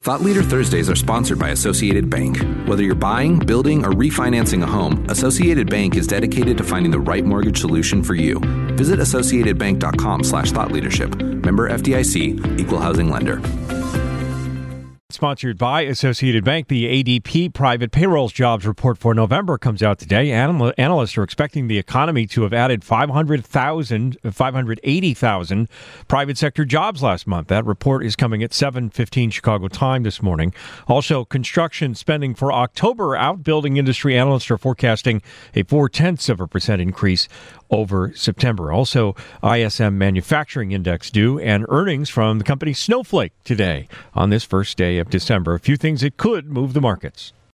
Thought Leader Thursdays are sponsored by Associated Bank. Whether you're buying, building, or refinancing a home, Associated Bank is dedicated to finding the right mortgage solution for you. Visit associatedbank.com/thoughtleadership. Member FDIC, Equal Housing Lender. Sponsored by Associated Bank, the ADP Private Payrolls Jobs Report for November comes out today. Analysts are expecting the economy to have added 580,000 private sector jobs last month. That report is coming at 7:15 Chicago time this morning. Also, construction spending for October out. Building industry analysts are forecasting a 0.4% increase over September. Also, ISM Manufacturing Index due and earnings from the company Snowflake today on this first day of December. A few things that could move the markets.